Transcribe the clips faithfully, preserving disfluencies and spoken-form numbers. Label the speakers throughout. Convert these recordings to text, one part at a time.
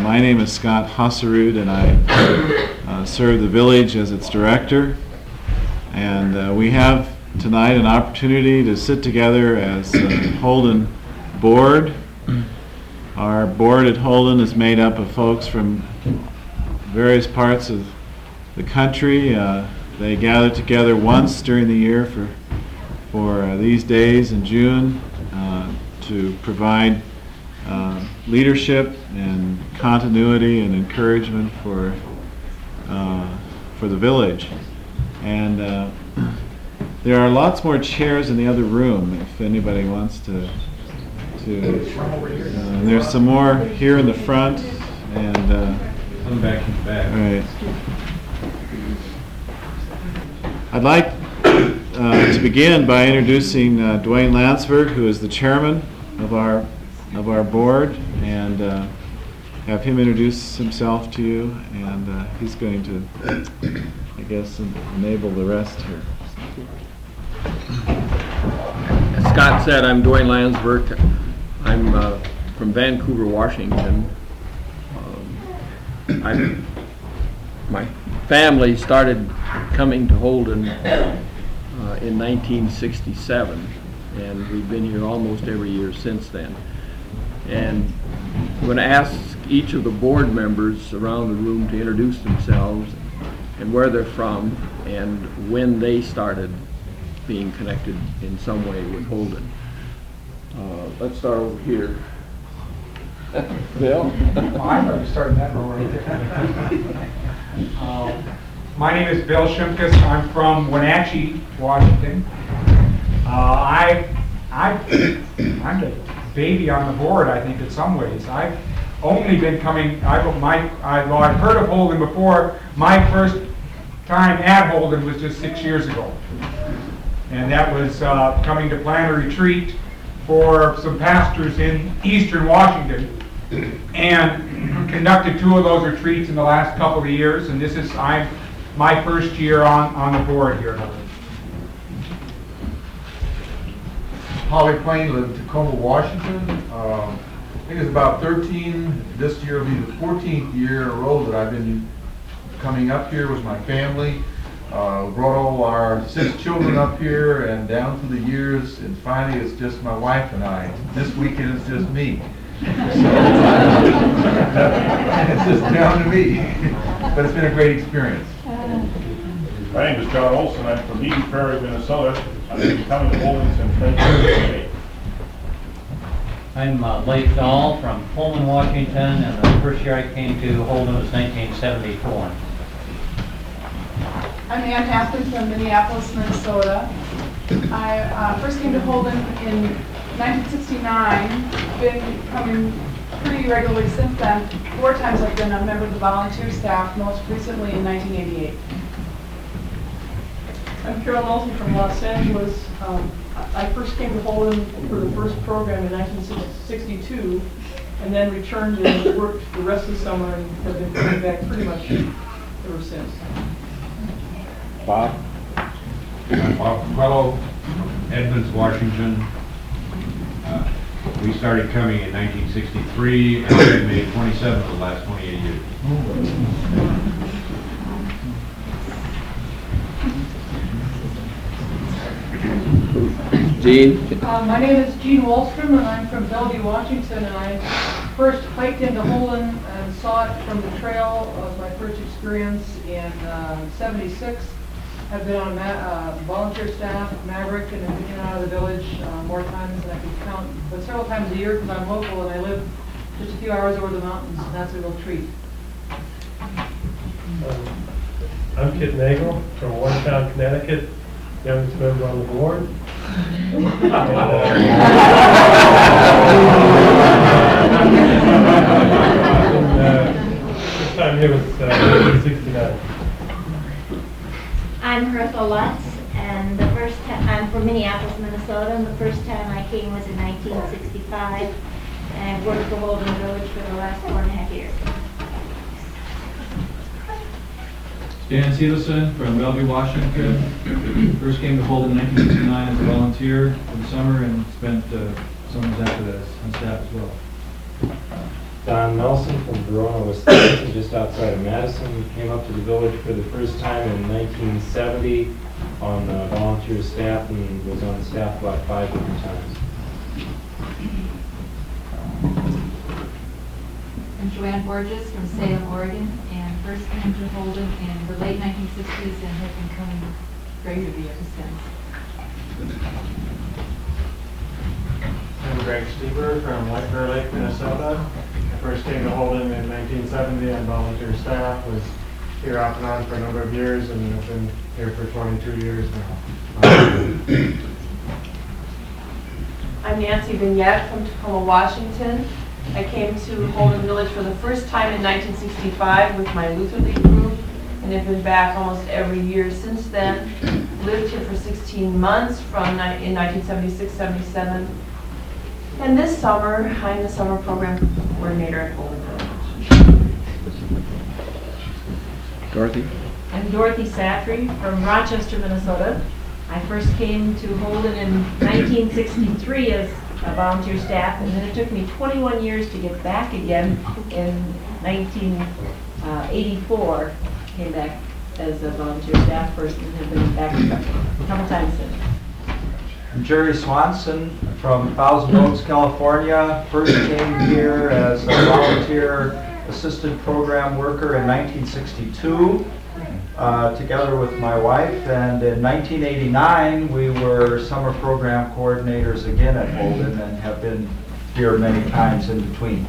Speaker 1: my name is Scott Hasserud, and I uh, serve the village as its director. And uh, we have tonight an opportunity to sit together as the Holden board. Our board at Holden is made up of folks from various parts of the country. Uh, they gather together once during the year for for uh, these days in June uh, to provide uh, leadership and continuity and encouragement for uh, for the village. And uh, there are lots more chairs in the other room if anybody wants to. to uh, there's some more here in the front and. Uh,
Speaker 2: Come back in the back.
Speaker 1: All right. I'd like uh, to begin by introducing uh, Dwayne Landsberg, who is the chairman of our of our board, and uh, have him introduce himself to you, and uh, he's going to, I guess, en- enable the rest here.
Speaker 3: As Scott said, I'm Dwayne Landsberg. I'm uh, from Vancouver, Washington. Um, I, my family started coming to Holden uh, in nineteen sixty-seven, and we've been here almost every year since then. And I'm going to ask each of the board members around the room to introduce themselves and where they're from and when they started being connected in some way with Holden. Uh, let's start over here. Bill?
Speaker 4: Well, I'm going to start in that row right there. Um, my name is Bill Shimkus. I'm from Wenatchee, Washington. Uh, I, I, I'm the baby on the board, I think, in some ways. I've only been coming, I've, my, I, well, I've heard of Holden before. My first time at Holden was just six years ago. And that was uh, coming to plan a retreat for some pastors in eastern Washington, and conducted two of those retreats in the last couple of years, and this is I'm my first year on, on the board here.
Speaker 2: Holly Plain, live in Tacoma, Washington. Um, I think it's about thirteen, this year will be the fourteenth year in a row that I've been coming up here with my family. Uh, brought all our six children up here, and down through the years, and finally it's just my wife and I. This weekend it's just me. So, it's just down to me. But it's been a great experience.
Speaker 5: My name is John Olson. I'm from Eden Prairie, Minnesota. I've been coming to Holden since nineteen sixty-eight.
Speaker 6: I'm uh, Leif Dahl from Pullman, Washington, and the first year I came to Holden was nineteen seventy-four.
Speaker 7: I'm Ann Haskins from Minneapolis, Minnesota. I uh, first came to Holden in nineteen sixty-nine, been coming pretty regularly since then. Four times I've been a member of the volunteer staff, most recently in nineteen eighty-eight.
Speaker 8: I'm Carol Nelson from Los Angeles. Um, I first came to Holden for the first program in nineteen sixty-two, and then returned and worked the rest of the summer and have been coming back pretty much ever since.
Speaker 1: Bob?
Speaker 9: I'm Bob Quello, Edmonds, Washington. Uh, we started coming in nineteen sixty-three, and we've made twenty-seven of the last twenty-eight years.
Speaker 3: Jean?
Speaker 8: Uh, my name is Jean Wallstrom, and I'm from Bellevue, Washington, and I first hiked into Holden and saw it from the trail. It was my first experience in uh, seventy-six. I've been on a ma uh, volunteer staff at Maverick and have been in and out of the village uh, more times than I can count, but several times a year because I'm local and I live just a few hours over the mountains, and that's a real treat.
Speaker 10: Um, I'm Kit Nagel from Watertown, Connecticut, youngest member on the board. And, uh, this time here was uh, nineteen sixty-nine.
Speaker 11: I'm Hertha Lutz, and the first time I'm from Minneapolis, Minnesota, and the first time I came was in nineteen sixty-five, and I've worked for Holden Village for the last four and a half years.
Speaker 12: Dan Seelison from Bellevue, Washington. First came to Holden in nineteen sixty-nine as a volunteer for the summer and spent uh, summers after that on staff as well.
Speaker 13: Don Nelson from Verona, Wisconsin, just outside of Madison. Came up to the village for the first time in nineteen seventy on uh, volunteer staff and was on staff about five different times.
Speaker 14: I'm Joanne Borges from Salem, Oregon, and first came to Holden in the late nineteen sixties and have been coming regularly ever since.
Speaker 10: I'm Greg Stieber from White Bear Lake, Minnesota. I first came to Holden in nineteen seventy on volunteer staff, was here off and on for a number of years, and have been here for twenty-two years now.
Speaker 15: I'm Nancy Vignette from Tacoma, Washington. I came to Holden Village for the first time in nineteen sixty-five with my Luther League group, and have been back almost every year since then. Lived here for sixteen months from ni in nineteen seventy-six seventy-seven. And this summer, I'm the summer program coordinator at Holden Village.
Speaker 3: Dorothy?
Speaker 15: I'm Dorothy Safry from Rochester, Minnesota. I first came to Holden in nineteen sixty-three as a volunteer staff, and then it took me twenty-one years to get back again in nineteen eighty-four. Came back as a volunteer staff person and have been back a couple times since.
Speaker 16: I'm Jerry Swanson from Thousand Oaks, California. First came here as a volunteer assistant program worker in nineteen sixty-two, uh, together with my wife. And in nineteen eighty-nine, we were summer program coordinators again at Holden and have been here many times in between.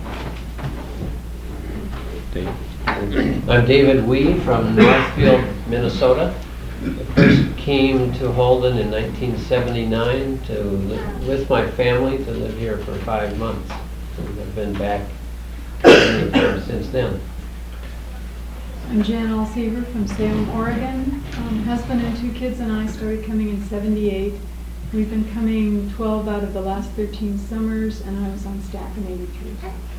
Speaker 3: Dave.
Speaker 17: I'm David Wee from Northfield, Minnesota. I first came to Holden in nineteen seventy-nine to live with my family to live here for five months. And I've been back many times since then.
Speaker 18: I'm Jan Alsever from Salem, Oregon. Um, husband and two kids and I started coming in seventy-eight. We've been coming twelve out of the last thirteen summers, and I was on staff in eighty-three.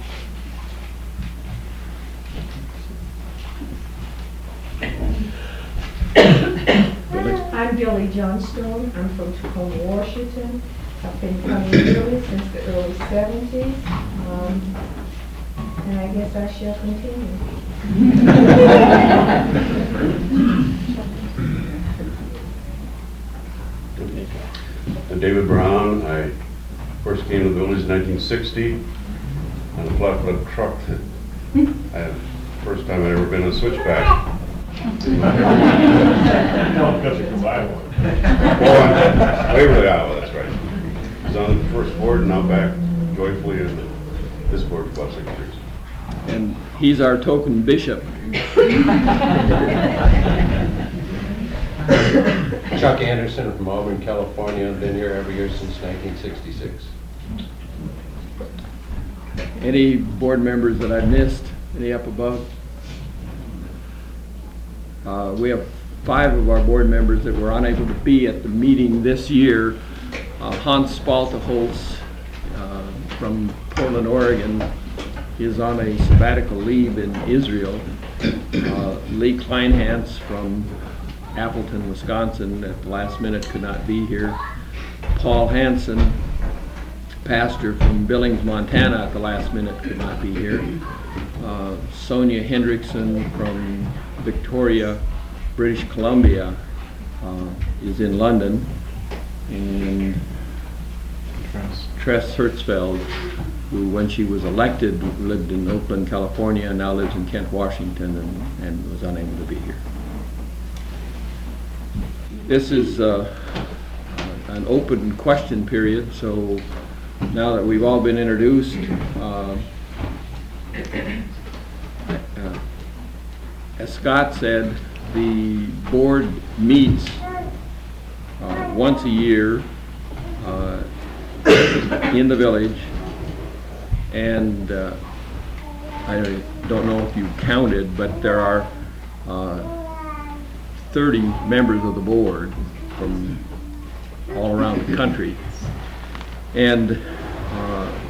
Speaker 19: I'm Billy Johnstone. I'm from Tacoma, Washington. I've been coming yearly since the early seventies, um, and I guess I shall continue.
Speaker 20: I'm David Brown. I first came to the village in nineteen sixty on a flatbed truck. I had first time I'd ever been on a switchback.
Speaker 5: No, because you can buy one.
Speaker 20: Oh, Waverly, Iowa, that's right. I was on the first board and now back joyfully in this board for about six years.
Speaker 3: And he's our token bishop.
Speaker 21: Chuck Anderson from Auburn, California. I've been here every year since nineteen sixty-six.
Speaker 3: Any board members that I missed? Any up above? Uh, we have five of our board members that were unable to be at the meeting this year. Uh, Hans Spalteholz uh, from Portland, Oregon is on a sabbatical leave in Israel. Uh, Lee Kleinhans from Appleton, Wisconsin at the last minute could not be here. Paul Hansen, pastor from Billings, Montana at the last minute could not be here. Uh, Sonia Hendrickson from Victoria, British Columbia uh, is in London. And Tress Hertzfeld, who when she was elected lived in Oakland, California, and now lives in Kent, Washington, and, and was unable to be here. This is uh, an open question period, so now that we've all been introduced, uh, uh, as Scott said, the board meets uh, once a year uh, in the village, and uh, I don't know if you counted, but there are uh, thirty members of the board from all around the country. And uh,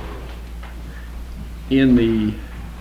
Speaker 3: in the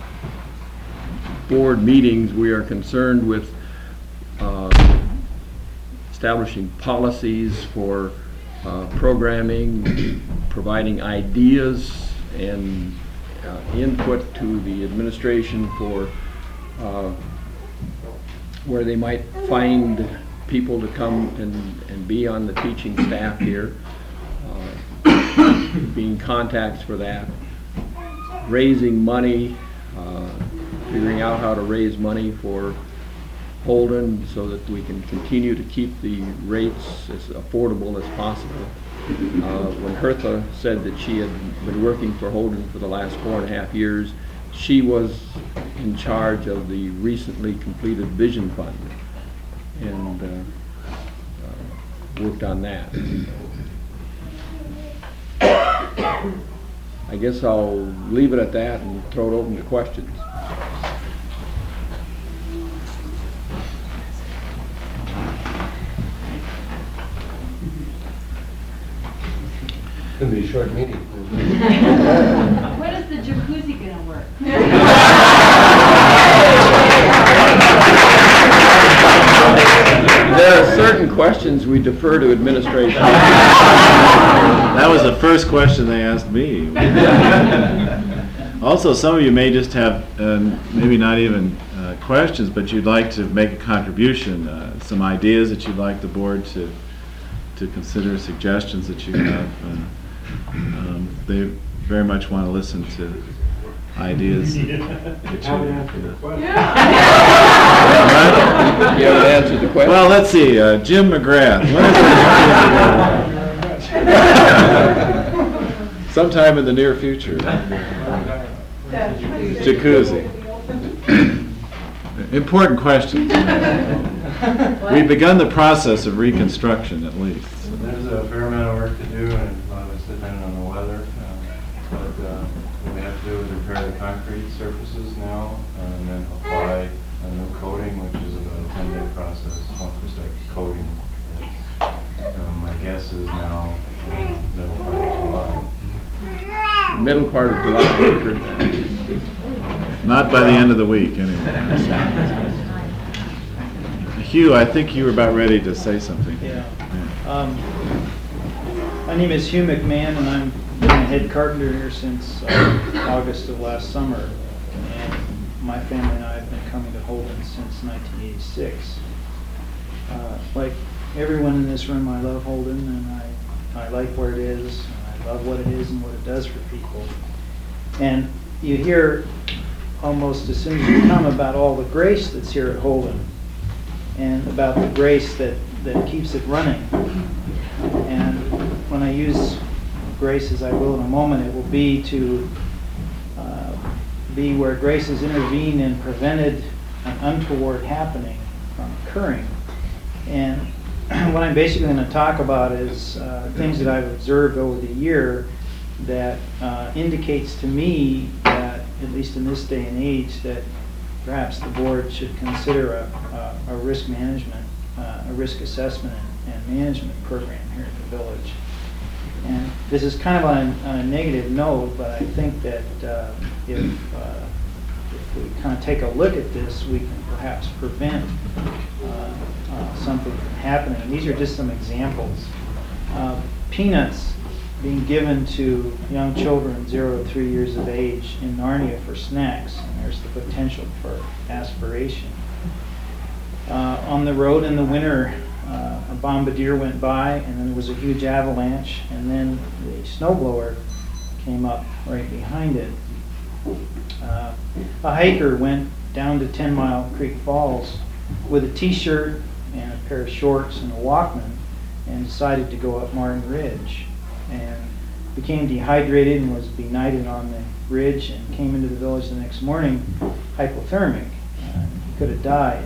Speaker 3: board meetings, we are concerned with uh, establishing policies for uh, programming, providing ideas, and uh, input to the administration for uh, where they might find people to come and, and be on the teaching staff here, uh, being contacts for that, raising money, uh, figuring out how to raise money for Holden so that we can continue to keep the rates as affordable as possible. Uh, when Hertha said that she had been working for Holden for the last four and a half years, she was in charge of the recently completed Vision Fund and uh, uh, worked on that. I guess I'll leave it at that and throw it open to questions.
Speaker 21: It's going to be a short meeting.
Speaker 14: When is the jacuzzi gonna work?
Speaker 3: There are certain questions we defer to administration.
Speaker 1: That was the first question they asked me. Also, some of you may just have, uh, maybe not even uh, questions, but you'd like to make a contribution, uh, some ideas that you'd like the board to to consider, suggestions that you have. Uh, um, they very much want to listen to ideas that you have.
Speaker 3: You haven't answered the question.
Speaker 1: Well, let's see. Uh, Jim McGrath. When is it? Sometime in the near future. Jacuzzi. Important question. We've begun the process of reconstruction, at least.
Speaker 4: There's a fair amount of work to do, and a lot of it's dependent on the weather. Um, but uh, what we have to do is repair the concrete surfaces now, uh, and then apply a new coating, which is about a ten-day process. Once we start coating, um, my guess is now uh, middle part of July.
Speaker 3: Middle part of July.
Speaker 1: Not by the end of the week, anyway. Hugh, I think you were about ready to say something.
Speaker 22: Yeah. Um, my name is Hugh McMahon, and I'm been a head carpenter here since uh, August of last summer. And my family and I have been coming to Holden since nineteen eighty-six. Uh, like everyone in this room, I love Holden, and I, I like where it is, and I love what it is and what it does for people. And you hear almost as soon as you come about all the grace that's here at Holden, and about the grace that, that keeps it running. And when I use grace, as I will in a moment, it will be to uh, be where grace has intervened and prevented an untoward happening from occurring. And what I'm basically going to talk about is uh, things that I've observed over the year that uh, indicates to me that, at least in this day and age, that perhaps the board should consider a, a, a risk management, uh, a risk assessment and, and management program here at the village. And this is kind of on, on a negative note, but I think that uh, if, uh, if we kind of take a look at this, we can perhaps prevent uh, uh, something from happening. And these are just some examples. Uh, peanuts being given to young children zero to three years of age in Narnia for snacks, and there's the potential for aspiration. Uh, on the road in the winter, uh, a bombardier went by, and then there was a huge avalanche, and then the snowblower came up right behind it. Uh, a hiker went down to Ten Mile Creek Falls with a t-shirt and a pair of shorts and a Walkman, and decided to go up Martin Ridge, and became dehydrated and was benighted on the ridge, and came into the village the next morning hypothermic. Uh, he could have died.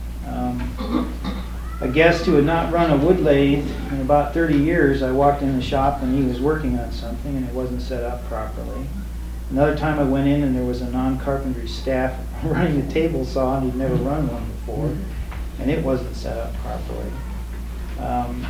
Speaker 22: Um, a guest who had not run a wood lathe in about thirty years, I walked in the shop and he was working on something and it wasn't set up properly. Another time I went in and there was a non-carpentry staff running the table saw, and he'd never run one before, and it wasn't set up properly. Um,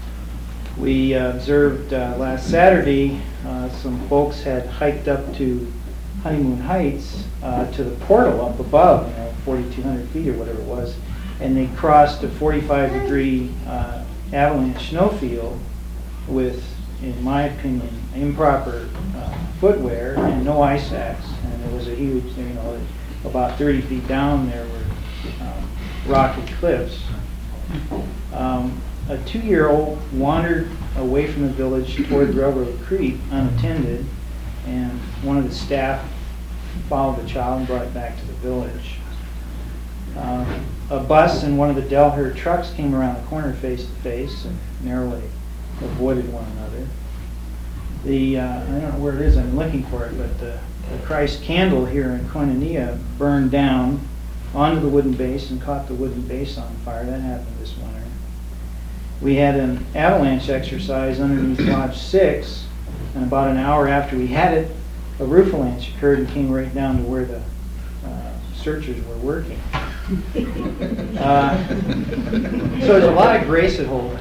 Speaker 22: we uh, observed uh, last Saturday, uh, some folks had hiked up to Honeymoon Heights uh, to the portal up above, you know, forty-two hundred feet or whatever it was, and they crossed a forty-five degree uh, avalanche snowfield with in my opinion, improper uh, footwear and no ice axe. And there was a huge, you know, about thirty feet down there were um, rocky cliffs. Um, a two-year-old wandered away from the village toward Railroad Creek unattended, and one of the staff followed the child and brought it back to the village. Um, a bus and one of the Delher trucks came around the corner face to face and narrowly avoided one another. The, uh, I don't know where it is, I'm looking for it, but the, the Christ candle here in Koinonia burned down onto the wooden base and caught the wooden base on fire. That happened this winter. We had an avalanche exercise underneath Lodge six, and about an hour after we had it, a roof avalanche occurred and came right down to where the uh, searchers were working. Uh, so there's a lot of grace at Holden.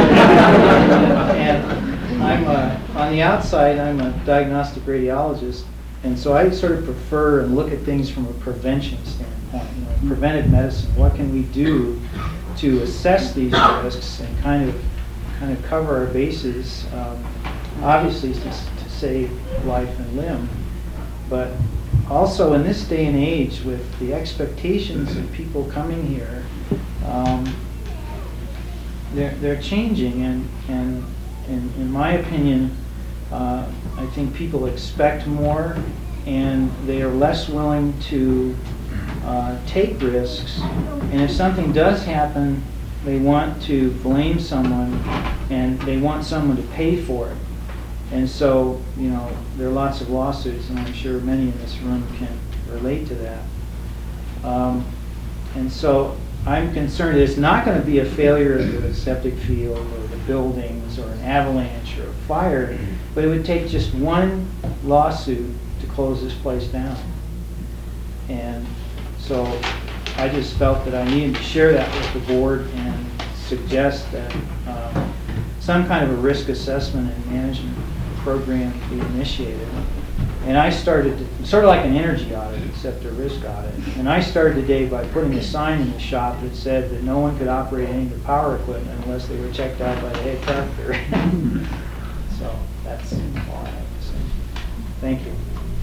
Speaker 22: And I'm uh, on the outside, I'm a diagnostic radiologist, and so I sort of prefer and look at things from a prevention standpoint. You know, preventive medicine. What can we do to assess these risks and kind of kind of cover our bases? Um, obviously, to, to save life and limb, but also in this day and age, with the expectations of people coming here, um, they're they're changing, and and, and in my opinion, uh, I think people expect more, and they are less willing to uh, take risks. And if something does happen, they want to blame someone, and they want someone to pay for it. And so, you know, there are lots of lawsuits, and I'm sure many in this room can relate to that. Um, and so I'm concerned it's not going to be a failure of the septic field or the buildings or an avalanche or a fire, but it would take just one lawsuit to close this place down. And so I just felt that I needed to share that with the board and suggest that um, some kind of a risk assessment and management program be initiated. And I started, to, sort of like an energy audit, except a risk audit. And I started the day by putting a sign in the shop that said that no one could operate any of the power equipment unless they were checked out by the head carpenter. So that's all I have to say. Thank you.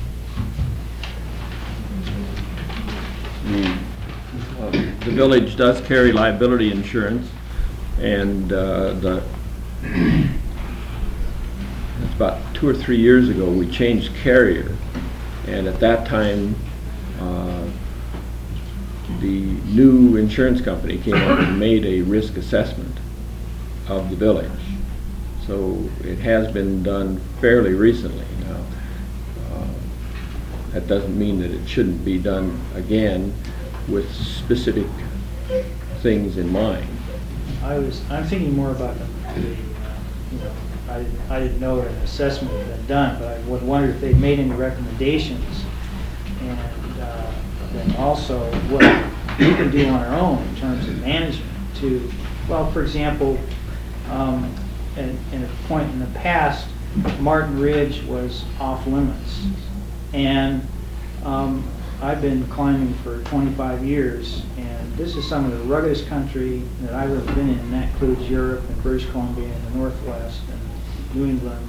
Speaker 3: Uh, The village does carry liability insurance, and uh, the it's about two or three years ago we changed carrier, and at that time uh, the new insurance company came up and made a risk assessment of the village. So it has been done fairly recently. Now, uh, that doesn't mean that it shouldn't be done again with specific things in mind.
Speaker 22: I was, I'm thinking more about the, the uh, you know, I didn't, I didn't know that an assessment had been done, but I would wonder if they'd made any recommendations, and uh, then also what we can do on our own in terms of management to, well, for example, um, in, in a point in the past, Martin Ridge was off limits, and um, I've been climbing for twenty-five years, and this is some of the ruggedest country that I've ever been in, and that includes Europe and British Columbia and the Northwest and New England.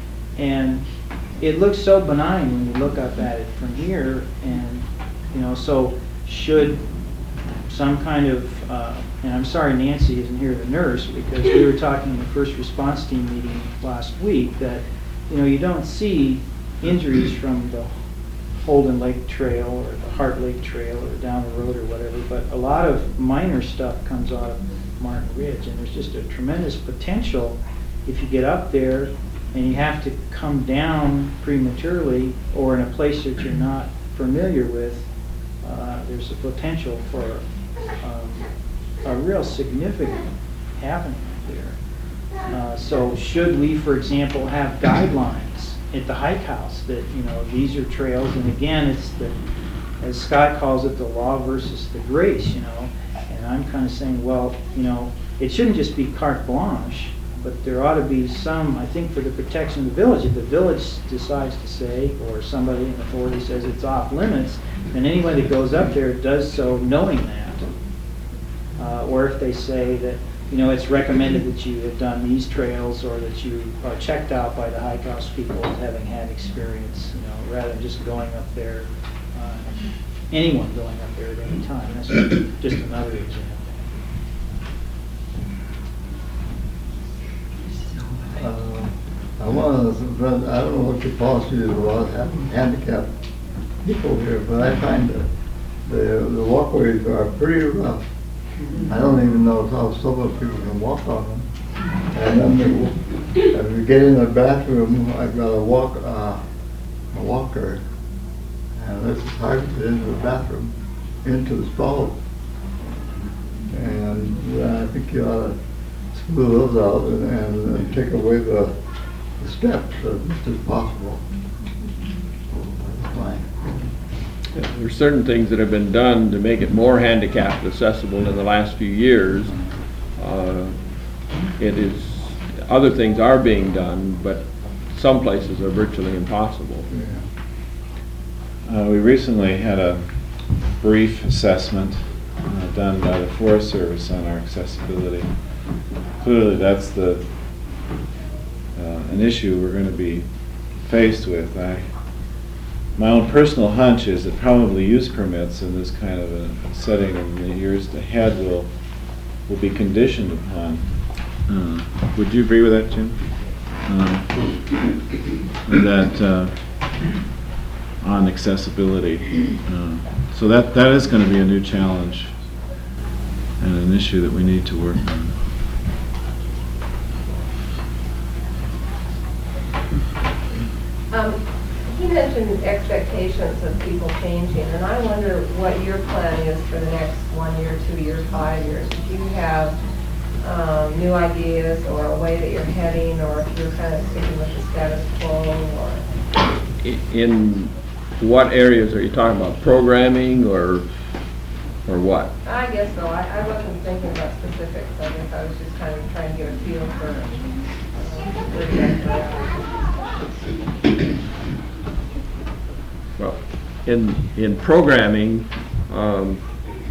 Speaker 22: And it looks so benign when you look up at it from here, and, you know, so should some kind of, uh, and I'm sorry Nancy isn't here, the nurse, because we were talking in the first response team meeting last week that, you know, you don't see injuries from the Holden Lake Trail or the Hart Lake Trail or down the road or whatever, but a lot of minor stuff comes out of Martin Ridge, and there's just a tremendous potential if you get up there and you have to come down prematurely or in a place that you're not familiar with. Uh, there's a potential for um, a real significant happening there. Uh, so should we, for example, have guidelines at the hike house that, you know, these are trails, and again, it's the, as Scott calls it, the law versus the grace, you know, and I'm kind of saying, well, you know, it shouldn't just be carte blanche, but there ought to be some, I think, for the protection of the village. If the village decides to say, or somebody in authority says it's off limits, then anybody that goes up there does so knowing that. Uh, or if they say that, you know, it's recommended that you have done these trails or that you are checked out by the hike house people as having had experience, you know, rather than just going up there, uh, anyone going up there at any time. That's just another example.
Speaker 2: Uh, I want to, I don't know what your policy is about having handicapped people here, but I find that the, the walkways are pretty rough. I don't even know how some of people can walk on them. And then they, if you get in the bathroom, I've got a walk, uh, a walker, and this is hard to get into the bathroom, into the stall. And uh, I think you ought to smooth those out and, and, and take away the, the steps as much as possible. Fine.
Speaker 3: There's certain things that have been done to make it more handicapped accessible in the last few years. Uh, it is, other things are being done, but some places are virtually impossible.
Speaker 1: Uh, we recently had a brief assessment uh, done by the Forest Service on our accessibility. Clearly that's the uh, an issue we're going to be faced with. I, my own personal hunch is that probably use permits in this kind of a setting in the years ahead will will be conditioned upon. Uh, would you agree with that, Jim? Uh, that uh, on accessibility. Uh, so that that is going to be a new challenge and an issue that we need to work on.
Speaker 6: Um, he mentioned expectations of people changing, and I wonder what your plan is for the next one year, two years, five years. Do you have um, new ideas or a way that you're heading, or if you're kind of sticking with the status quo? Or
Speaker 3: In what areas are you talking about? Programming or or what?
Speaker 6: I guess so. I, I wasn't thinking about specifics. I guess I was just kind of trying to get a feel for uh, where you guys are at.
Speaker 3: Well, in in programming, um,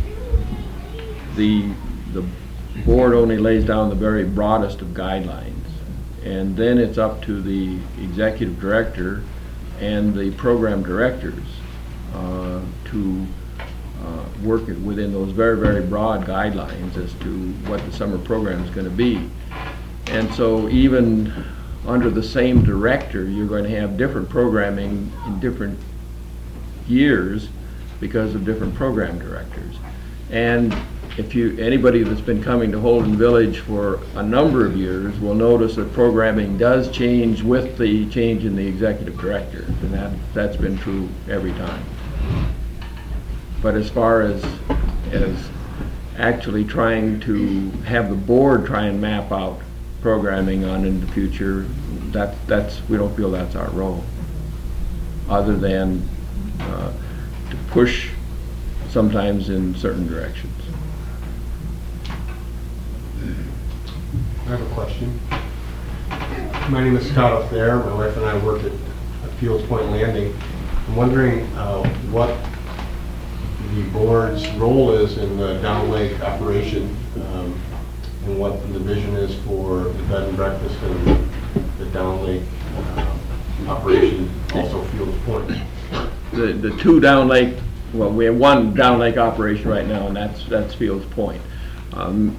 Speaker 3: the the board only lays down the very broadest of guidelines, and then it's up to the executive director and the program directors uh, to uh, work it within those very, very broad guidelines as to what the summer program is going to be. And so even under the same director, you're going to have different programming in different years because of different program directors. And if you, anybody that's been coming to Holden Village for a number of years will notice that programming does change with the change in the executive director, and that, that's been true every time. But as far as, as actually trying to have the board try and map out programming on in the future, that, that's, we don't feel that's our role, other than uh, to push sometimes in certain directions.
Speaker 23: I have a question. My name is Scott O'Thair. My wife and I work at Fields Point Landing. I'm wondering uh, what the board's role is in the Down Lake operation, um, and what the vision is for the bed and breakfast and the Down Lake uh, operation, also Fields Point.
Speaker 3: The the two Down Lake, well, we have one Down Lake operation right now, and that's that's Fields Point. Um,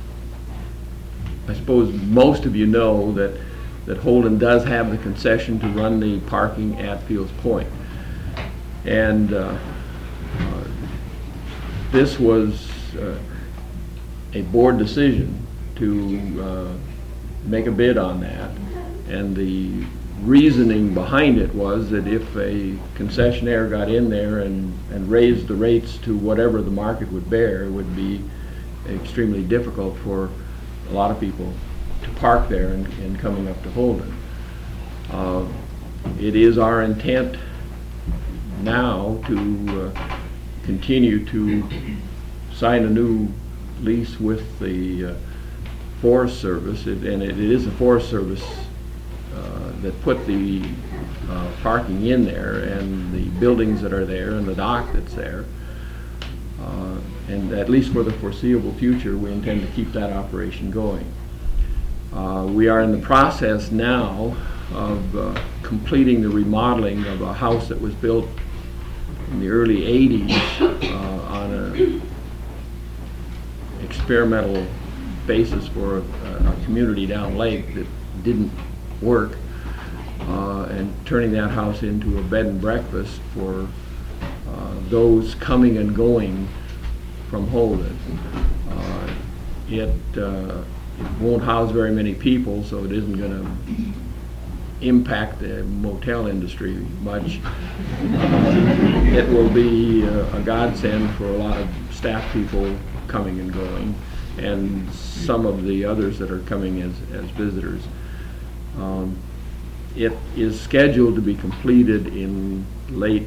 Speaker 3: I suppose most of you know that that Holden does have the concession to run the parking at Fields Point, and uh, uh, this was uh, a board decision to uh, make a bid on that, and the reasoning behind it was that if a concessionaire got in there and, and raised the rates to whatever the market would bear, it would be extremely difficult for a lot of people to park there and, and coming up to Holden. Uh, it is our intent now to uh, continue to sign a new lease with the uh, Forest Service, it, and it is the Forest Service uh, that put the uh, parking in there and the buildings that are there and the dock that's there. Uh, And at least for the foreseeable future, we intend to keep that operation going. Uh, We are in the process now of uh, completing the remodeling of a house that was built in the early eighties uh, on an experimental basis for a, a community down lake that didn't work, uh, and turning that house into a bed and breakfast for uh, those coming and going from Holden. Uh, it, uh, it won't house very many people, so it isn't going to impact the motel industry much. Uh, it will be uh, a godsend for a lot of staff people coming and going, and some of the others that are coming as, as visitors. Um, it is scheduled to be completed in late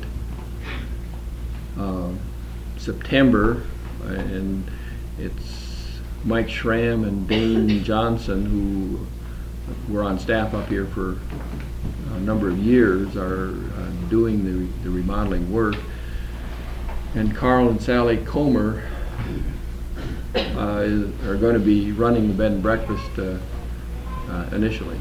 Speaker 3: uh, September, and it's Mike Schramm and Dane Johnson, who were on staff up here for a number of years, are uh, doing the, the remodeling work. And Carl and Sally Comer uh, is, are going to be running the bed and breakfast uh, uh, initially.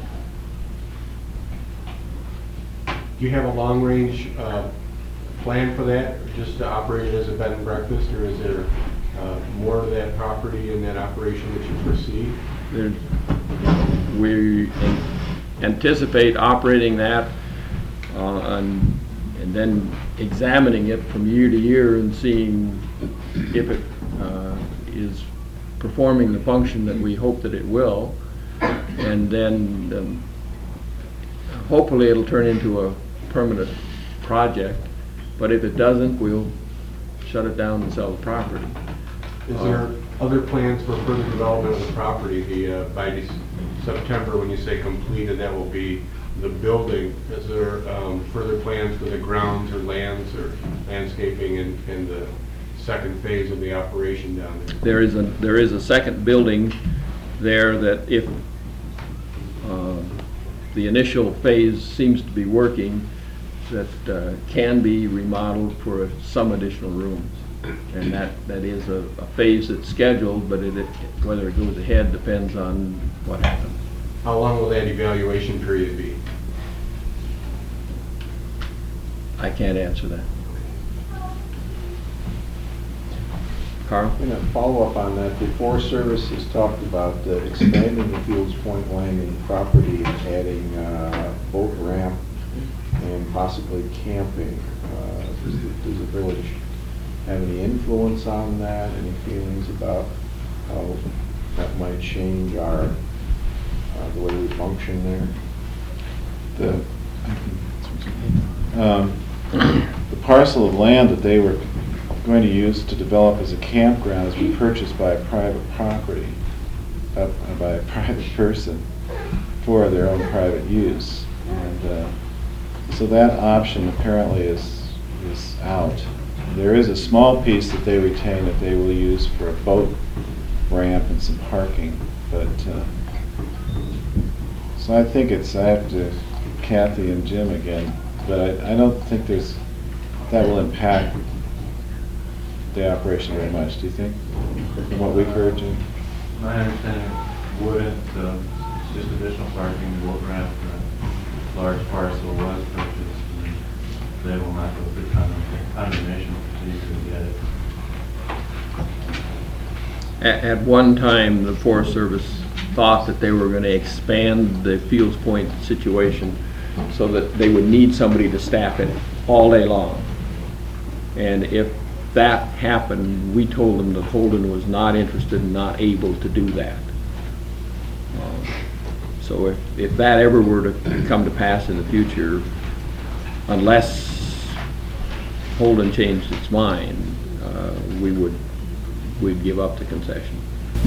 Speaker 23: Do you have a long-range uh, plan for that, just to operate it as a bed and breakfast, or is there uh, more to that property and that operation that you foresee?
Speaker 3: There, we an- anticipate operating that uh, and, and then examining it from year to year and seeing if it uh, is performing the function that we hope that it will, and then um, hopefully it'll turn into a permanent project, but if it doesn't, we'll shut it down and sell the property.
Speaker 23: Is there other plans for further development of the property? The, uh, by this September, when you say completed, that will be the building. Is there um, further plans for the grounds or lands or landscaping in, in the second phase of the operation down there?
Speaker 3: There is a, there is a second building there that if uh, the initial phase seems to be working, that uh, can be remodeled for some additional rooms. And that, that is a, a phase that's scheduled, but it, it, whether it goes ahead depends on what happens.
Speaker 23: How long will that evaluation period be?
Speaker 3: I can't answer that. Carl?
Speaker 7: In a follow-up on that, the Forest Service has talked about uh, expanding the Fields Point Landing property and adding uh, boat ramp and possibly camping. Uh, does, the, does the village have any influence on that? Any feelings about how that might change our uh, the way we function there?
Speaker 1: The, um, the parcel of land that they were going to use to develop as a campground has been purchased by a private property, uh, by a private person for their own private use. And uh, so that option apparently is, is out. There is a small piece that they retain that they will use for a boat ramp and some parking, but uh, so I think it's, I have to Kathy and Jim again, but I, I don't think there's, that will impact the operation very much, do you think? From what we've heard, Jim?
Speaker 4: My understanding wouldn't, uh, it's just additional parking, the boat ramp, a large parcel was purchased, and they will not go through condemn- condemnation procedure to get it.
Speaker 3: At, at one time, the Forest Service thought that they were going to expand the Fields Point situation so that they would need somebody to staff it all day long. And if that happened, we told them that Holden was not interested and not able to do that. Uh, so if, if that ever were to come to pass in the future, unless Holden changed its mind, uh, we would we'd give up the concession.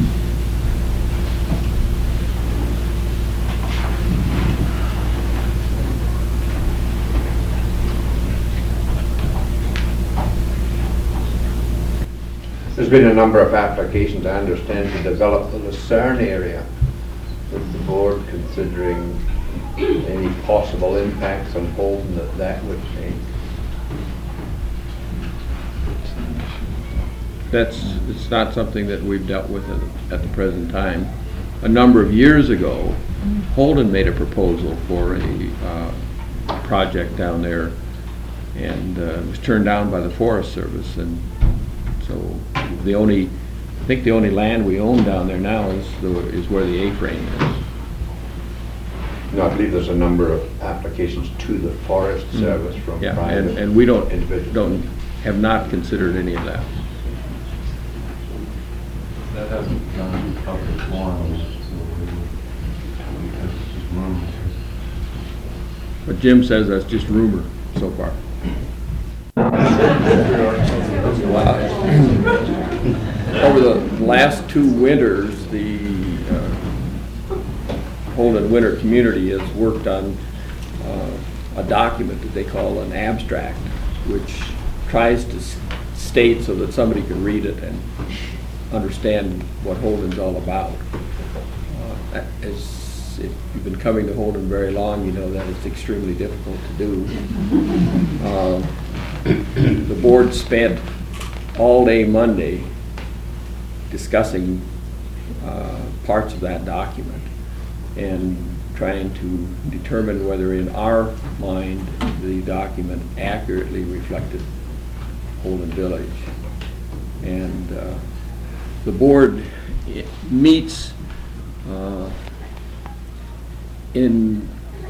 Speaker 21: There's been a number of applications, I understand, to develop the Lucerne area. Is the board considering any possible impacts on Holden that that would change?
Speaker 3: that's, it's not something that we've dealt with at, at the present time. A number of years ago, Holden made a proposal for a uh, project down there, and uh, it was turned down by the Forest Service. And so the only, I think the only land we own down there now is the, is where the A-frame is.
Speaker 21: No, I believe there's a number of applications to the Forest Service from
Speaker 3: Yeah,
Speaker 21: private
Speaker 3: and, and we don't,
Speaker 21: individuals.
Speaker 3: don't, have not considered any of that.
Speaker 4: That hasn't gone to public forums, so we, that's just rumors.
Speaker 3: But Jim says that's just rumor so far. Over the last two winters, the uh, Holden Winter Community has worked on uh, a document that they call an abstract, which tries to s- state so that somebody can read it and understand what Holden's all about. Uh, as if you've been coming to Holden very long, you know that it's extremely difficult to do. Uh, the board spent all day Monday discussing uh, parts of that document and trying to determine whether in our mind the document accurately reflected Holden Village. And uh, the board i- meets uh, in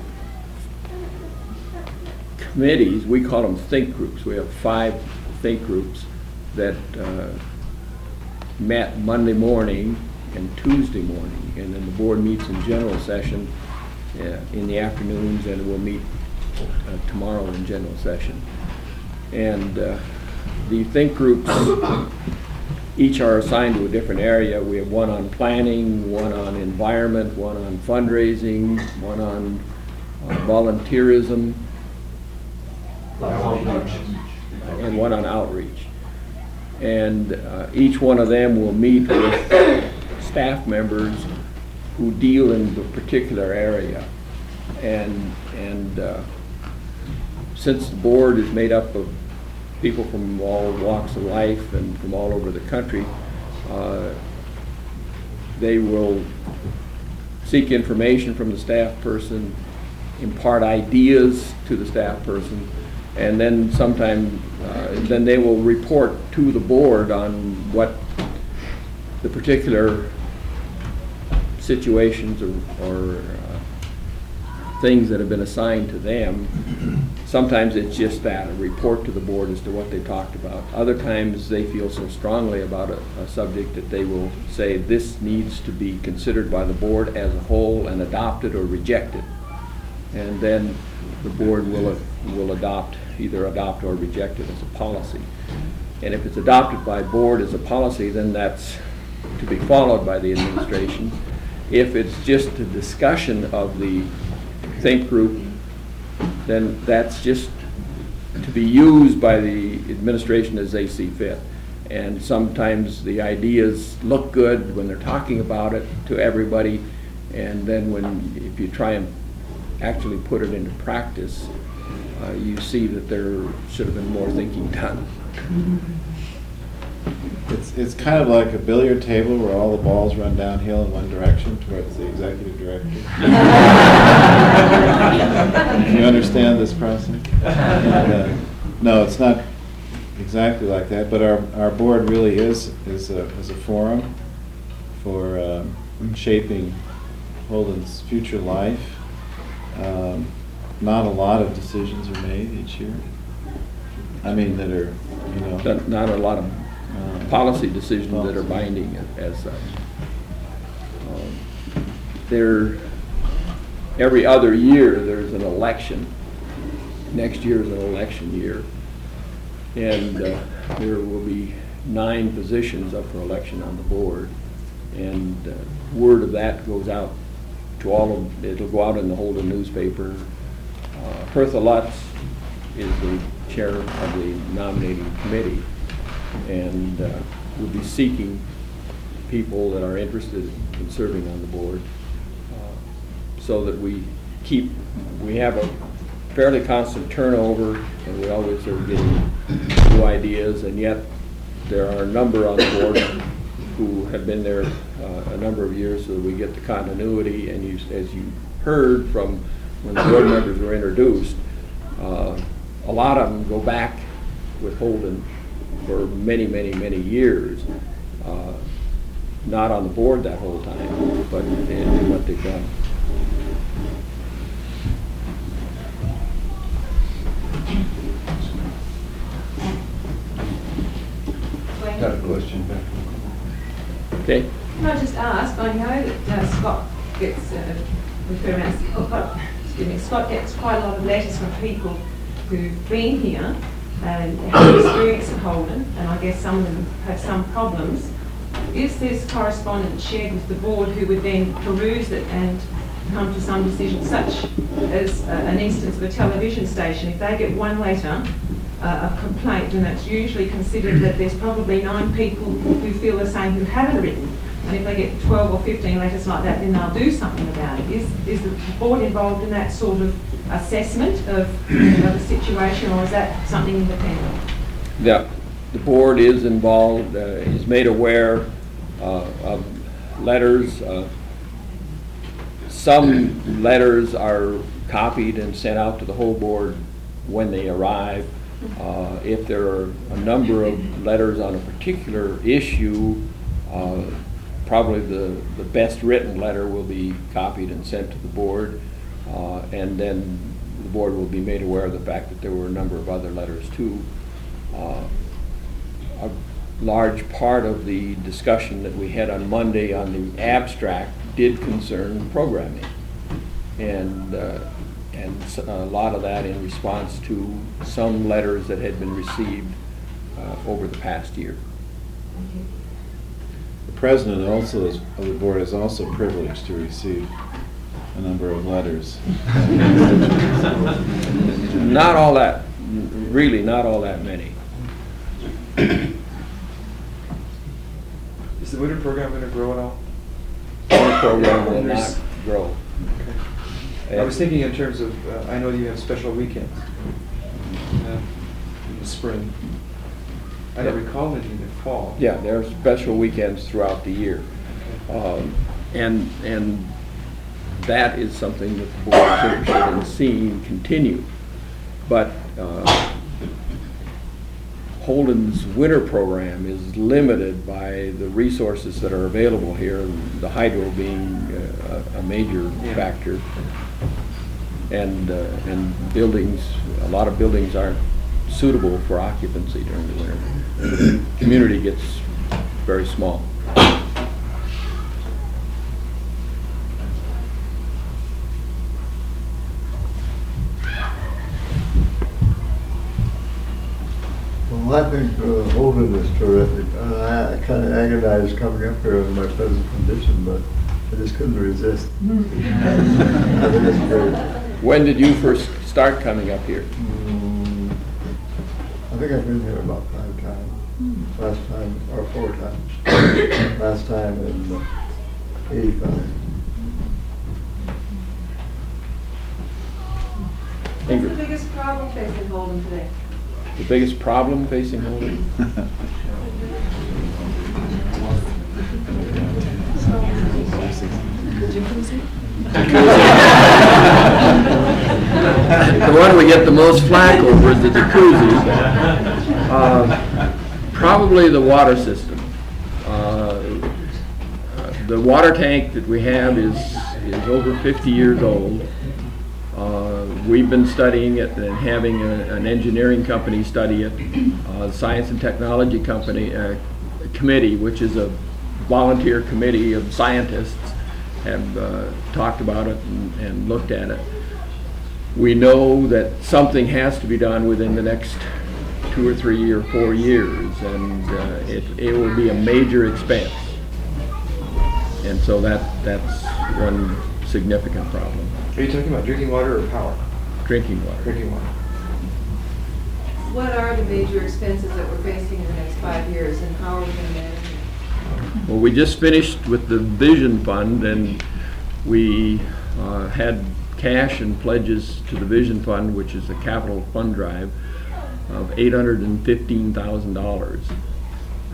Speaker 3: committees. We call them think groups. We have five think groups that uh, met Monday morning and Tuesday morning, and then the board meets in general session uh, in the afternoons, and we'll meet uh, tomorrow in general session. And uh, the think groups each are assigned to a different area. We have one on planning, one on environment, one on fundraising, one on uh, volunteerism, and one on outreach. And uh, each one of them will meet with staff members who deal in the particular area. And, and uh, since the board is made up of people from all walks of life and from all over the country, uh, they will seek information from the staff person, impart ideas to the staff person, and then sometime, uh, then they will report to the board on what the particular situations or, or uh, things that have been assigned to them. Sometimes it's just that, a report to the board as to what they talked about. Other times they feel so strongly about a, a subject that they will say this needs to be considered by the board as a whole and adopted or rejected. And then the board will, will adopt, either adopt or reject it as a policy. And if it's adopted by board as a policy, then that's to be followed by the administration. If it's just a discussion of the think group, then that's just to be used by the administration as they see fit. And sometimes the ideas look good when they're talking about it to everybody, and then when, if you try and actually put it into practice, uh, you see that there should have been more thinking done.
Speaker 1: It's, it's kind of like a billiard table where all the balls run downhill in one direction towards the executive director. You understand this process? And, uh, no, it's not exactly like that, but our, our board really is, is a, is a forum for um, shaping Holden's future life. Um, not a lot of decisions are made each year. I mean, that are, you know.
Speaker 3: Not, not a lot of uh, policy decisions policy. that are binding as such. Um, there, every other year there's an election. Next year is an election year. And uh, there will be nine positions up for election on the board. And uh, word of that goes out to all of, it'll go out in the Holden newspaper. Uh, Hertha Lutz is the chair of the nominating committee, and uh, we'll be seeking people that are interested in serving on the board uh, so that we keep, we have a fairly constant turnover, and we always are getting new ideas, and yet there are a number on the board who have been there uh, a number of years, so that we get the continuity. And you, as you heard from when the board members were introduced, uh, a lot of them go back with Holden for many, many, many years. Uh, not on the board that whole time, but in, in what they've done.
Speaker 7: Got a question.
Speaker 3: Okay.
Speaker 8: Can I just ask, I know that uh, Scott gets, uh, with her amounts- oh, God, excuse me, Scott gets quite a lot of letters from people who've been here and have experience at Holden, and I guess some of them have some problems. Is this correspondence shared with the board, who would then peruse it and come to some decision, such as uh, an instance of a television station? If they get one letter uh, of complaint, then it's usually considered that there's probably nine people who feel the same who haven't written. And if they get twelve or fifteen letters like that, then they'll do something about it. Is, is the board involved in that sort of assessment of, you know, the situation, or is that something independent?
Speaker 3: Yeah, the board is involved, uh, is made aware uh, of letters. Uh, some letters are copied and sent out to the whole board when they arrive. Uh, if there are a number of letters on a particular issue, uh, probably the, the best written letter will be copied and sent to the board, uh, and then the board will be made aware of the fact that there were a number of other letters too. Uh, a large part of the discussion that we had on Monday on the abstract did concern programming, and uh, and a lot of that in response to some letters that had been received uh, over the past year.
Speaker 1: The president also is, of the board is also privileged to receive a number of letters.
Speaker 3: Not all that, really not all that many.
Speaker 9: Is the winter program going to grow at all?
Speaker 3: Our program will not
Speaker 9: There's-
Speaker 3: grow.
Speaker 9: I was thinking in terms of, uh, I know you have special weekends uh, in the spring. I don't
Speaker 3: Yeah.
Speaker 9: recall anything in the fall.
Speaker 3: Yeah, there are special weekends throughout the year. Um, and, and that is something that the board is interested in seeing continue. But uh, Holden's winter program is limited by the resources that are available here, the hydro being uh, a, a major
Speaker 9: Yeah.
Speaker 3: factor. And, uh, and buildings, a lot of buildings aren't suitable for occupancy during the winter. The community gets very small.
Speaker 2: Well, I think uh, Holden is terrific. Uh, I, I kind of agonized coming up here in my present condition, but I just couldn't resist. I think it's great.
Speaker 3: When did you first start coming up here?
Speaker 2: Mm, I think I've been here about five times. Last time, or four times. Last time in uh, eighty-five.
Speaker 15: What's the biggest problem facing Holden today?
Speaker 3: The biggest problem facing Holden? The one we get the most flack over is the jacuzzi. Uh, probably the water system. Uh, the water tank that we have is, is over fifty years old. Uh, we've been studying it and having a, an engineering company study it. Uh, the Science and Technology Company uh, Committee, which is a volunteer committee of scientists, have uh, talked about it and, and looked at it. We know that something has to be done within the next two or three or four years, and uh, it, it will be a major expense. And so that, that's one significant problem.
Speaker 9: Are you talking about drinking water or power?
Speaker 3: Drinking water.
Speaker 9: Drinking water.
Speaker 6: What are the major expenses that we're facing in the next five years, and how are we going to manage it?
Speaker 3: Well, we just finished with the Vision Fund, and we uh, had cash and pledges to the Vision Fund, which is the capital fund drive, of eight hundred fifteen thousand dollars.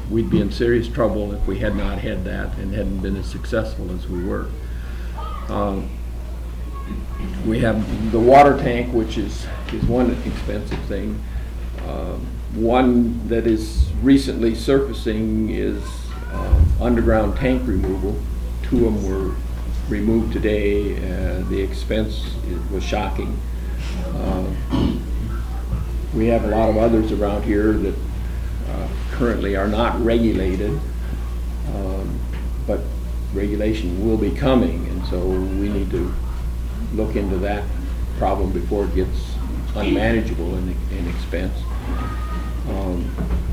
Speaker 3: we'd be in serious trouble if we had not had that and hadn't been as successful as we were. Um, we have the water tank, which is, is one expensive thing. Um, one that is recently surfacing is uh, underground tank removal. Two of them were removed today. Uh, the expense is, was shocking. Uh, we have a lot of others around here that uh, currently are not regulated, um, but regulation will be coming, and so we need to look into that problem before it gets unmanageable in, in expense. Um,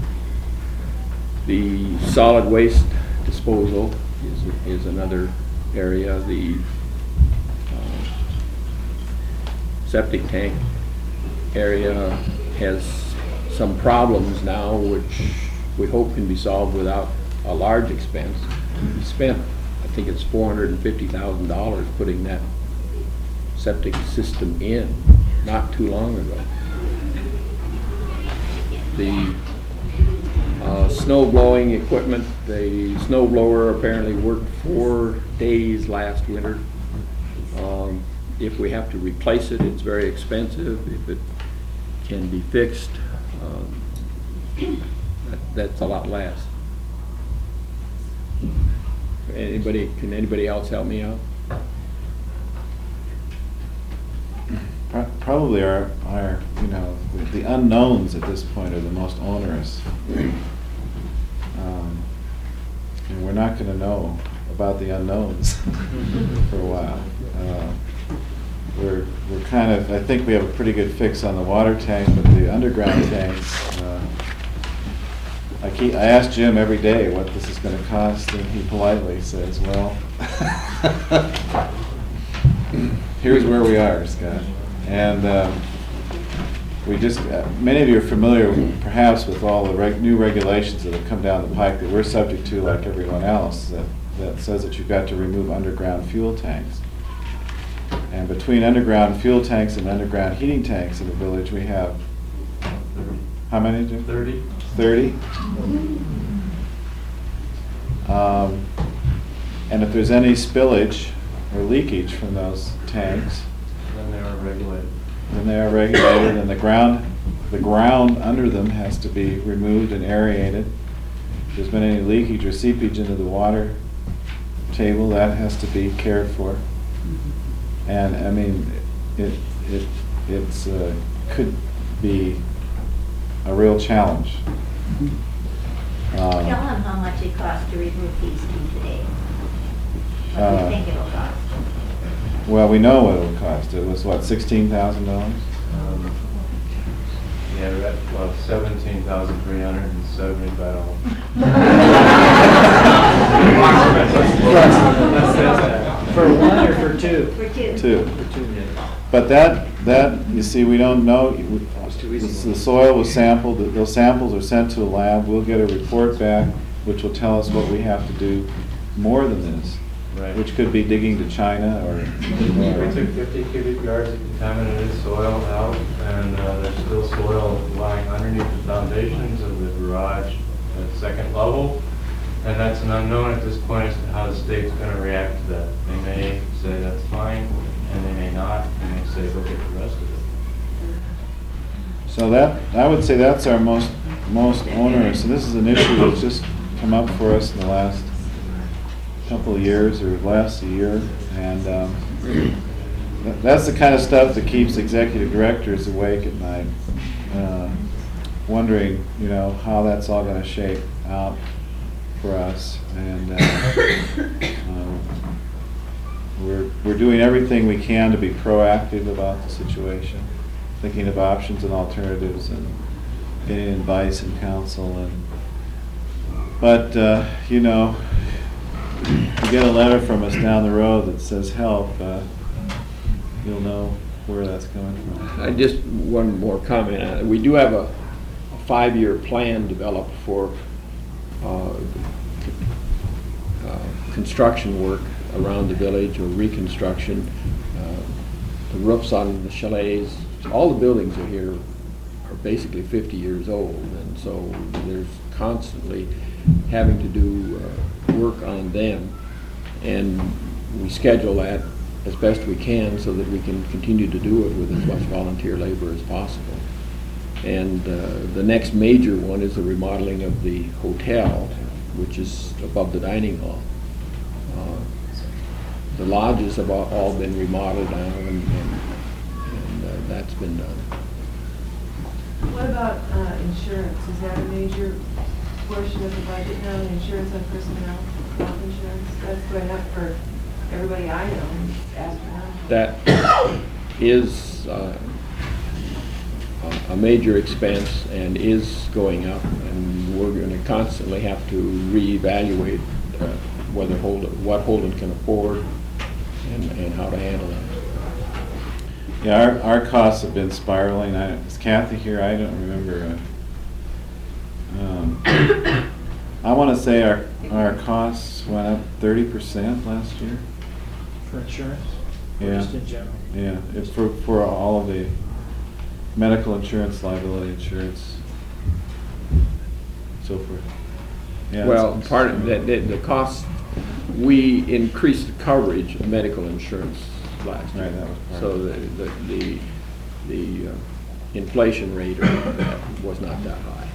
Speaker 3: the solid waste disposal is, is another area. The uh, septic tank area has some problems now, which we hope can be solved without a large expense. We spent, I think it's four hundred fifty thousand dollars putting that septic system in not too long ago. The uh, snow blowing equipment, the snow blower apparently worked four days last winter. Um, if we have to replace it, it's very expensive. If it can be fixed, um, that, that's a lot less. Anybody, can anybody else help me out?
Speaker 1: Pro- Probably our, our, you know, the- the unknowns at this point are the most onerous. Um, And we're not gonna know about the unknowns for a while. Uh, We're, we're kind of, I think we have a pretty good fix on the water tank, but the underground tanks, uh, I keep, I ask Jim every day what this is gonna cost, and he politely says, well, here's where we are, Scott. And um, we just, uh, many of you are familiar perhaps with all the reg- new regulations that have come down the pike that we're subject to like everyone else, that, that says that you've got to remove underground fuel tanks. And between underground fuel tanks and underground heating tanks in the village, we have, how many, Jim?
Speaker 4: Thirty.
Speaker 1: Thirty? Um, and if there's any spillage or leakage from those tanks,
Speaker 4: Then they are regulated.
Speaker 1: then they are regulated, and the ground, the ground under them has to be removed and aerated. If there's been any leakage or seepage into the water table, that has to be cared for. And, I mean, it, it, it's, uh, could be a real challenge.
Speaker 11: Tell
Speaker 1: Um,
Speaker 11: them how much it costs to remove these two today. What do
Speaker 1: Uh,
Speaker 11: you think it'll cost?
Speaker 1: Well, we know what it would cost. It was, what, sixteen thousand dollars?
Speaker 4: Um, Yeah, we're at, well, seventeen thousand three hundred and seventy-five dollars.
Speaker 22: For one or for two?
Speaker 11: For two.
Speaker 1: Two.
Speaker 22: For two, yeah.
Speaker 1: But that, that, you see, we don't know. The the soil was sampled, those samples are sent to a lab. We'll get a report back, which will tell us what we have to do more than this.
Speaker 4: Right.
Speaker 1: Which could be digging to China or.
Speaker 4: We took fifty cubic yards of contaminated soil out, and uh, there's still soil lying underneath the foundations of the garage at second level. And that's an unknown at this point as to how the state's gonna react to that. They may say that's fine, and they may not, they may say look at the rest of it.
Speaker 1: So that, I would say that's our most, most onerous, and this is an issue that's just come up for us in the last couple of years or less, a year, and um, that- that's the kind of stuff that keeps executive directors awake at night, uh, wondering, you know, how that's all gonna shake out for us, and uh, um, we're, we're doing everything we can to be proactive about the situation, thinking of options and alternatives and getting advice and counsel, and but uh, you know, you get a letter from us down the road that says help, uh, you'll know where that's coming from.
Speaker 3: I just, one more comment on it. We do have a, a five-year plan developed for uh, uh, construction work around the village or reconstruction. Uh, the roofs on the chalets, all the buildings are here are basically fifty years old, and so there's constantly having to do uh, work on them. And we schedule that as best we can so that we can continue to do it with as much volunteer labor as possible. And uh, the next major one is the remodeling of the hotel, which is above the dining hall. Uh, the lodges have all, all been remodeled now, and, and, and uh, that's been done.
Speaker 15: What about uh, insurance? Is that a major portion of the budget now, insurance on personnel, health insurance? That's going up for everybody I know, astronomical.
Speaker 3: That is uh, a- a major expense and is going up, and we're going to constantly have to reevaluate uh, whether Holden, what Holden can afford and, and how to handle it.
Speaker 1: Yeah, our, our costs have been spiraling. I, is Kathy here? I don't remember. uh, Um, I want to say our, our costs went up thirty percent last year.
Speaker 22: For insurance? Or
Speaker 1: Yeah.
Speaker 22: just in general?
Speaker 1: Yeah, it's for, for all of the medical insurance, liability insurance, so forth. Yeah,
Speaker 3: Well,
Speaker 1: it's-
Speaker 3: part of the, the, the cost, we increased the coverage of medical insurance last year.
Speaker 1: Right, that was part
Speaker 3: So
Speaker 1: of
Speaker 3: the, the, the, the uh, inflation rate of that was not that high.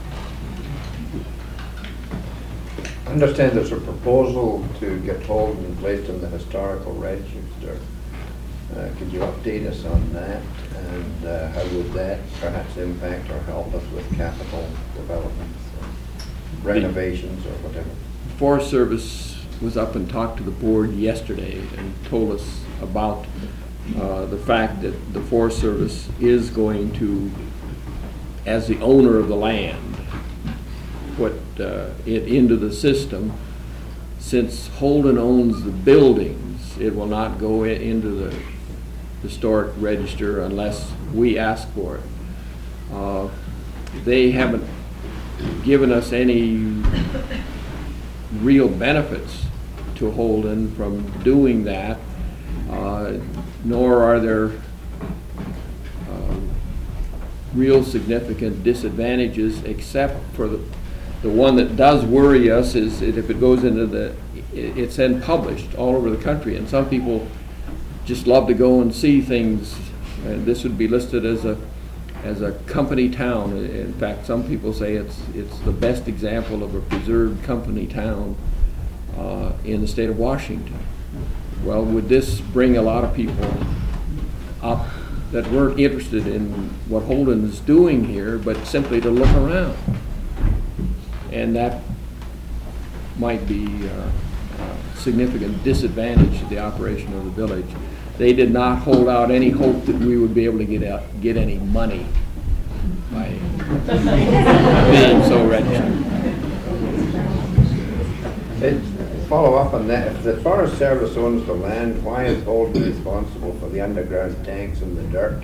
Speaker 21: I understand there's a proposal to get Holden placed on the historical register. Uh, Could you update us on that? And uh, how would that perhaps impact or help us with capital developments, or renovations or whatever?
Speaker 3: Forest Service was up and talked to the board yesterday and told us about uh, the fact that the Forest Service is going to, as the owner of the land, put uh, it into the system. Since Holden owns the buildings, it will not go i- into the historic register unless we ask for it. Uh, They haven't given us any real benefits to Holden from doing that, uh, nor are there um, real significant disadvantages, except for the, the one that does worry us is that if it goes into the, it- it's then published all over the country, and some people just love to go and see things, and this would be listed as a, as a company town. In fact, some people say it's, it's the best example of a preserved company town uh, in the state of Washington. Well, would this bring a lot of people up that weren't interested in what Holden is doing here, but simply to look around? And that might be uh, a significant disadvantage to the operation of the village. They did not hold out any hope that we would be able to get out, get any money by being so registered.
Speaker 21: Hey, follow up on that, if the Forest Service owns the land, why is Holden responsible for the underground tanks and the dirt?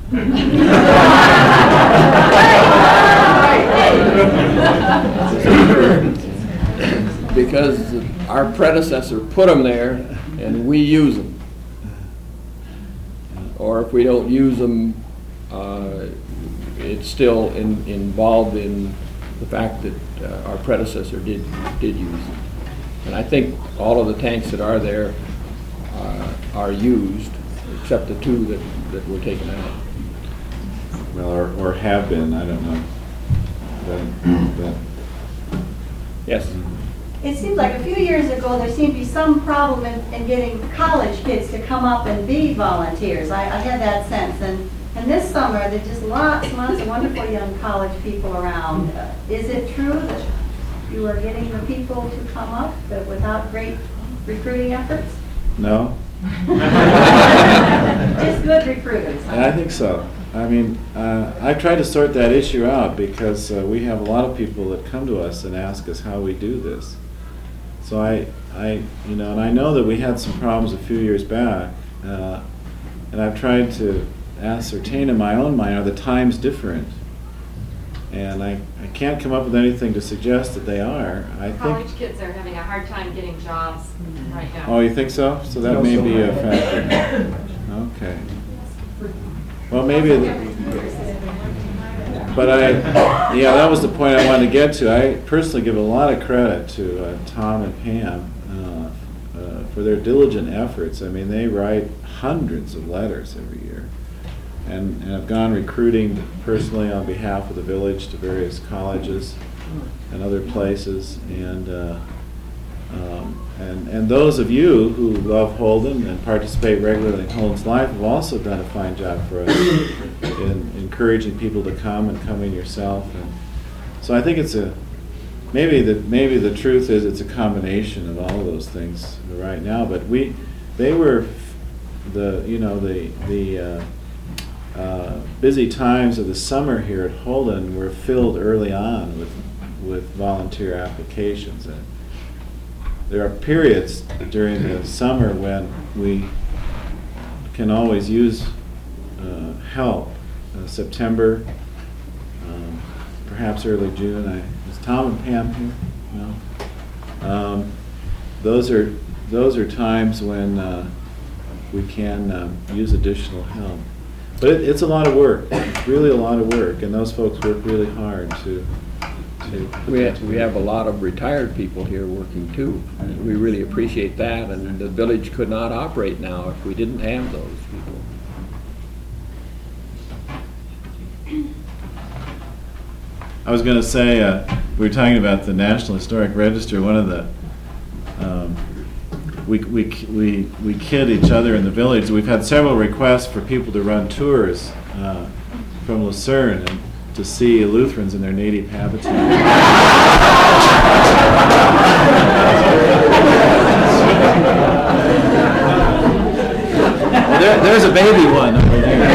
Speaker 3: Because our predecessor put them there and we use them. Or if we don't use them, uh, it's still in, involved in the fact that uh, our predecessor did, did use them. And I think all of the tanks that are there uh, are used, except the two that, that were taken out.
Speaker 1: Well, or, or have been, I don't know. But- but-
Speaker 3: Yes?
Speaker 10: It seems like a few years ago, there seemed to be some problem in, in getting college kids to come up and be volunteers. I, I had that sense. And, and this summer, there's just lots and lots of wonderful young college people around. Uh, Is it true that you are getting the people to come up but without great recruiting efforts?
Speaker 1: No?
Speaker 10: Just good recruiters. huh?
Speaker 1: I think so. I mean, uh, I tried to sort that issue out because uh, we have a lot of people that come to us and ask us how we do this. So I, I, you know, and I know that we had some problems a few years back, uh, and I've tried to ascertain in my own mind, are the times different? And I, I can't come up with anything to suggest that they are. I think.
Speaker 12: College kids are having a hard time getting jobs right now.
Speaker 1: Oh, you think so? So that may be a factor. Okay. Well, maybe, the- but I, yeah, that was the point I wanted to get to. I personally give a lot of credit to uh, Tom and Pam uh, uh, for their diligent efforts. I mean, they write hundreds of letters every year. And, and I've gone recruiting personally on behalf of the village to various colleges and other places. And, uh, um, and, and those of you who love Holden and participate regularly in Holden's life have also done a fine job for us in encouraging people to come and coming yourself. And so I think it's a, maybe the, maybe the truth is it's a combination of all of those things right now. But we, they were the, you know, the, the, uh, Uh, busy times of the summer here at Holden were filled early on with with volunteer applications. And there are periods during the summer when we can always use uh, help. Uh, September, um, perhaps early June. I, is Tom and Pam here? No. Um, those are those are times when uh, we can um, use additional help. But it, it's a lot of work. It's really a lot of work, and those folks work really hard to. to
Speaker 3: We have, we have a lot of retired people here working too. And we really appreciate that, and the village could not operate now if we didn't have those people.
Speaker 1: I was going to say, uh, we were talking about the National Historic Register. One of the um, We, we, we, we kid each other in the village. We've had several requests for people to run tours uh, from Lucerne and to see Lutherans in their native habitat. Well, there, there's a baby one over there.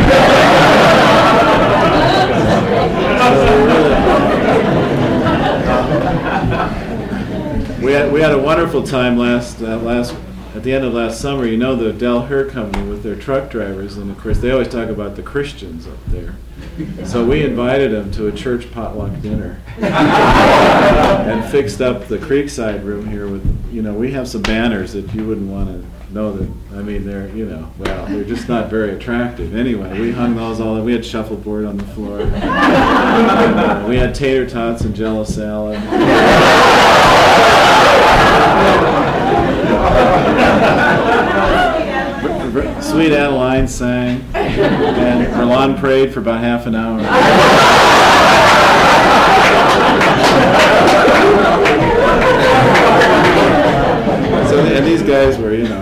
Speaker 1: We had, we had a wonderful time last uh, last at the end of last summer. You know the Del Hur Company with their truck drivers, and of course they always talk about the Christians up there. So we invited them to a church potluck dinner and fixed up the Creekside room here with, you know, we have some banners that you wouldn't want to know that, I mean, they're, you know, well, they're just not very attractive. Anyway, we hung those all, we had shuffleboard on the floor. Uh, we had tater tots and Jello salad. Sweet Adeline sang, and Erlon prayed for about half an hour. So, and these guys were, you know.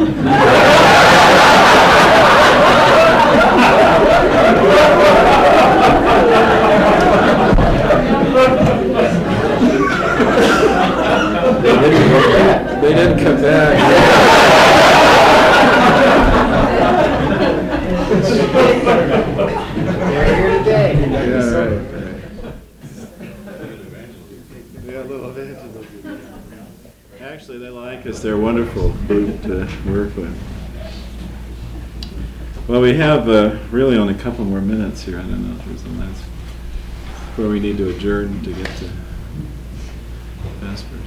Speaker 1: They didn't, they didn't come back.
Speaker 21: They're here today.
Speaker 1: Yeah, right, right. Yeah, little evangelism. Actually, they like us. They're wonderful group to work with. Well, we have uh, really only a couple more minutes here. I don't know if there's a last before we need to adjourn to get to Vespers.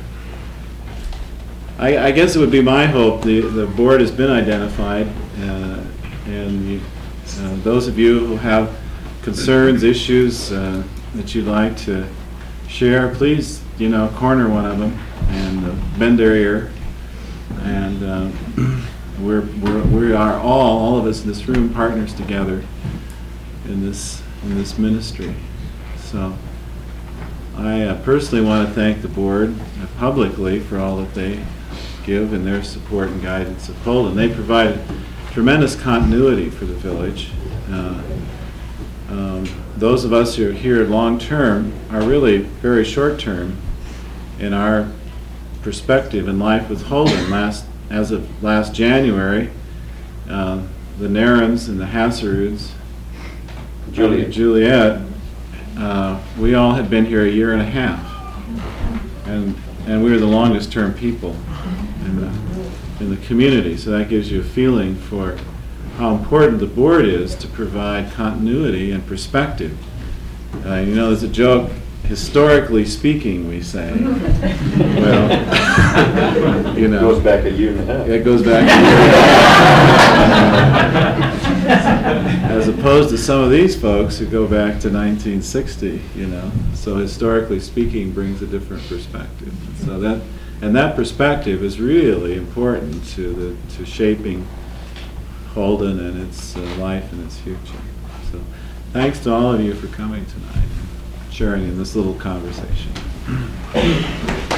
Speaker 1: I, I guess it would be my hope the the board has been identified, uh, and you, uh, those of you who have concerns, issues uh, that you'd like to share, please, you know, corner one of them and uh, bend their ear. And uh, we're, we're we are all all of us in this room partners together in this in this ministry. So I uh, personally want to thank the board uh, publicly for all that they give in their support and guidance of Holden. They provide tremendous continuity for the village. Uh, um, those of us who are here long term are really very short term in our perspective in life with Holden. Last, as of last January, uh, the Narums and the Hasseruds, Juliet, Juliet uh, we all had been here a year and a half, and and we were the longest term people in the in the community. So that gives you a feeling for how important the board is to provide continuity and perspective. Uh, you know, there's a joke. Historically speaking, we say. Well, you know.
Speaker 7: It goes back a year and a half.
Speaker 1: It goes back a year and a half. As opposed to some of these folks who go back to nineteen sixty, you know. So historically speaking brings a different perspective. So that, and that perspective is really important to the, to shaping Holden and its uh, life and its future. So thanks to all of you for coming tonight, sharing in this little conversation.